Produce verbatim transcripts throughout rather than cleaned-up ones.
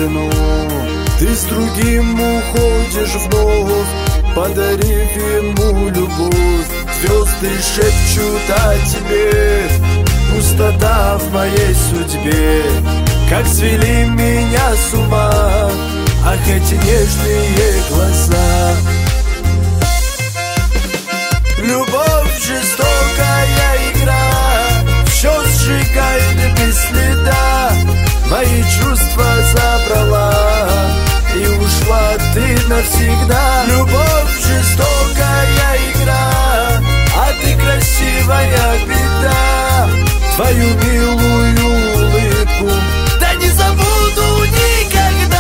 тишину. Ты с другим уходишь вновь, подарив ему любовь. Звезды шепчут о тебе, пустота в моей судьбе. Как свели меня с ума, ах, эти нежные глаза. Любовь жестокая игра, все сжигает без следа. Мои чувства забрала и ушла ты навсегда. Любовь жестокая игра, а ты красивая беда. Твою милую улыбку да не забуду никогда.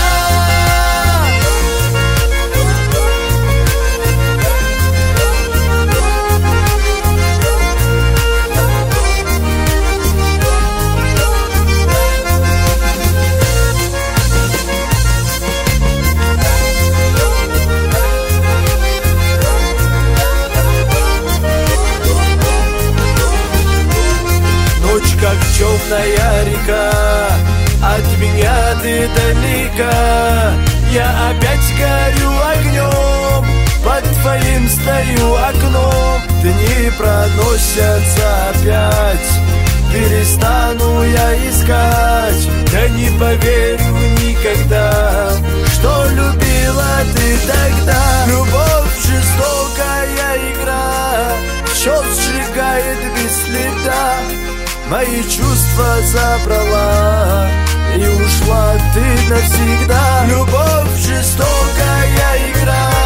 Как темная река, от меня ты далека. Я опять горю огнем, под твоим стою окном. Дни проносятся опять, перестану я искать. Да не поверю никогда, что любила ты тогда. Любовь жестокая игра, все сжигает без следа. Мои чувства забрала и ушла ты навсегда. Любовь жестокая игра,